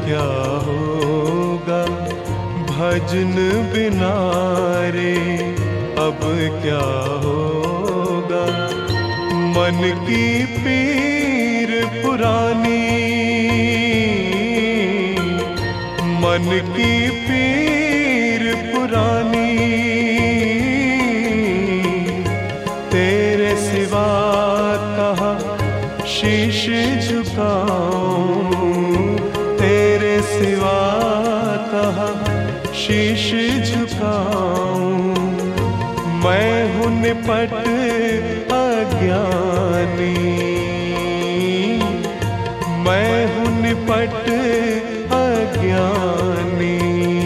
क्या होगा भजन बिना रे, अब क्या होगा। मन की पीर पुरानी, मन की पीर पुरानी, तेरे सिवा कहाँ शीश झुकाऊं, तेरे सिवा कहाँ शीश झुकाऊं। मैं हूँ निपट अज्ञानी, मैं हूँ निपट अज्ञानी।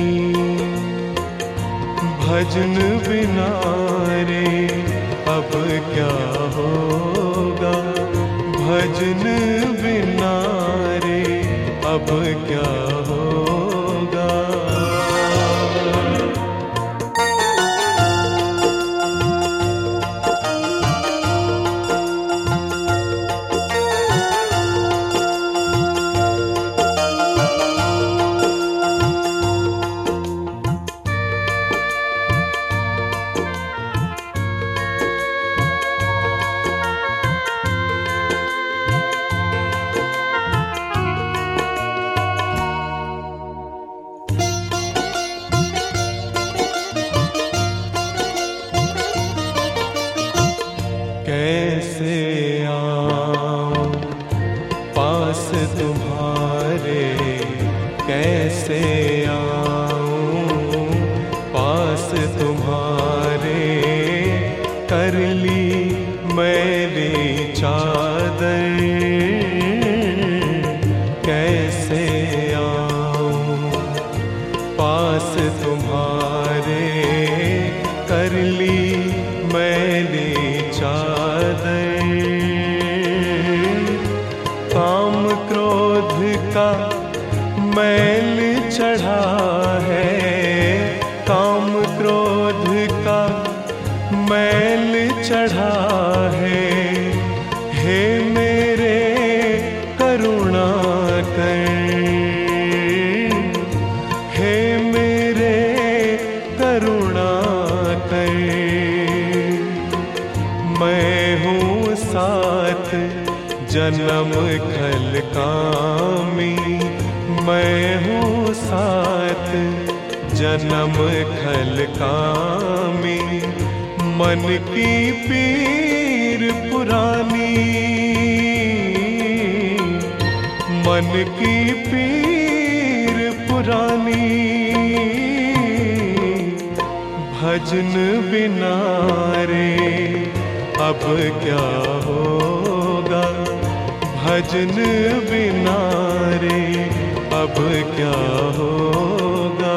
भजन बिना रे अब क्या होगा, भजन बिना रे अब क्या होगा। कैसे आऊं पास तुम्हारे, कैसे आऊं पास तुम्हारे। कर ली मेरी चादर, कैसे आऊं पास तुम्हारे। कर ली मेरी चादर, काम क्रोध का मैल चढ़ा है, काम क्रोध का मैल चढ़ा है। हे मेरे करुणा कर, हे मेरे करुणा कर। मैं हूँ साथ जन्म खल कामी, मैं हूँ साथ जन्म खल कामी। मन की पीर पुरानी, मन की पीर पुरानी। भजन बिना रे अब क्या होगा, भजन बिना रे अब क्या होगा।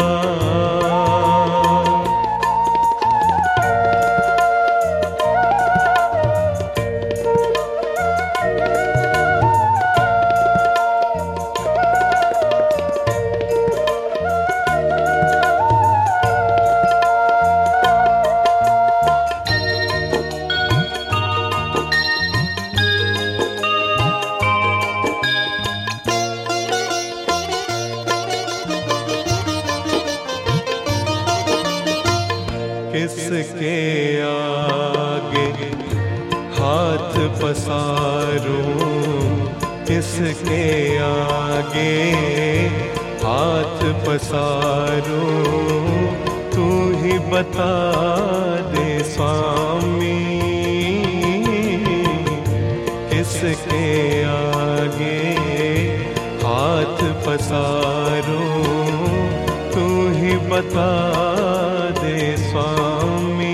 किसके आगे हाथ पसारूं, किसके आगे हाथ पसारूं। तू ही बता दे स्वामी, किसके आगे हाथ पसारूं। तू ही बता दे स्वामी।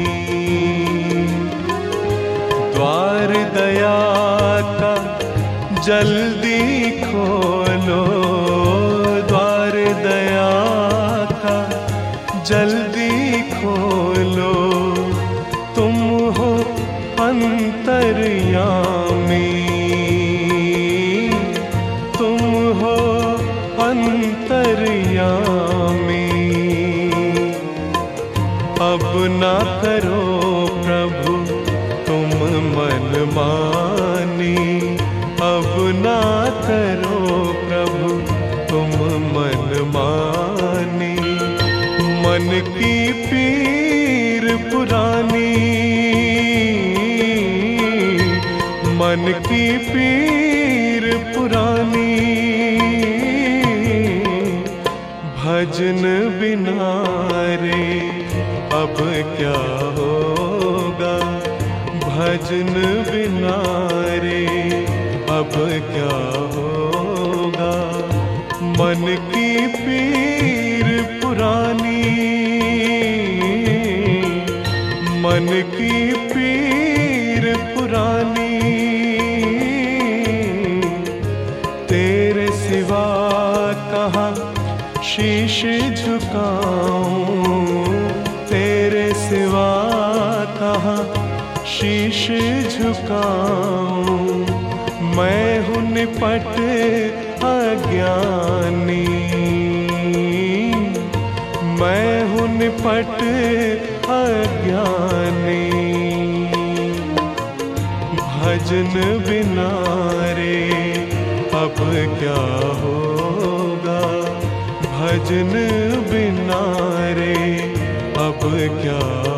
द्वार दया का जल्दी खोलो, द्वार दया का जल्दी खोलो। तुम हो अंतर्यामी, तुम हो अंतर्यामी। अब ना करो प्रभु तुम मनमानी, अब ना करो प्रभु तुम मन की पीर पुरानी, मन की पीर पुरानी, भजन बिना रे अब क्या होगा, भजन बिना रे अब क्या होगा। मन की पीर पुरानी, मन की पीर पुरानी, तेरे सिवा कहाँ शीश झुकाऊं, तेरे सिवा कहाँ शीश झुकाऊं। मैं हूँ निपट अज्ञानी, मैं हूँ निपट अज्ञानी, भजन बिना रे अब क्या होगा, भजन बिना रे अब क्या